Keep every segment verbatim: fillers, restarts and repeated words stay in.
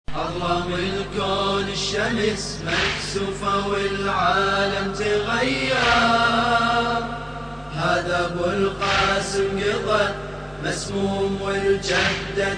أظلم الكون الشمس مكسوفة والعالم تغير. هذا أبو القاسم قضى مسموم والجدة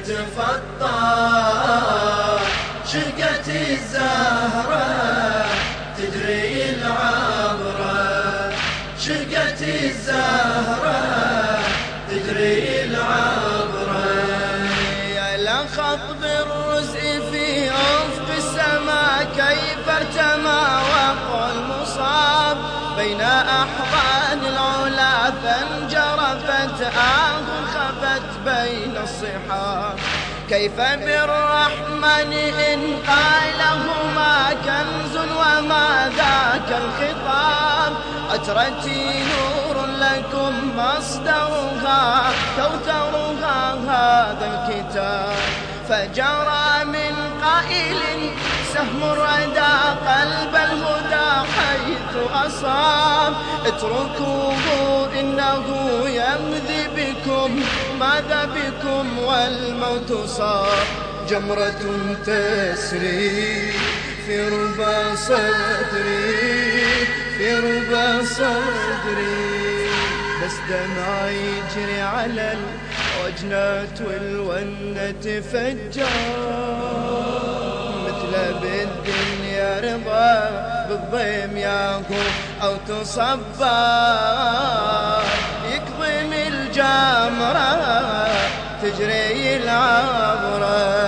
تفطر. شقت الزهرة تدري العبرة، شقت الزهرة تدري العبرة. يا لخط بالرزق في أفق السماء كيف ارتمى وقع المصاب بين أحضان العلا فانجرفت آه خفت بين الصحاب. كيف بالرحمن إن قالهما كنز وما ذاك الخطاب. عترتي نور لكم مصدرها كوثرها هذا الكتاب. فجرى من قائل سهم الردى قلب الهدى حيث أصاب. اتركوه إنه يمذي بكم ماذا بكم والموت صار. جمرة تسري في ربى صدري في ربى صدري. بس دمع يجري على الوجنات والونة فجار. مثل بالدنيا رضا بالضيم ياهو أو تصبر. يكظم الجمرة تجري العبرة.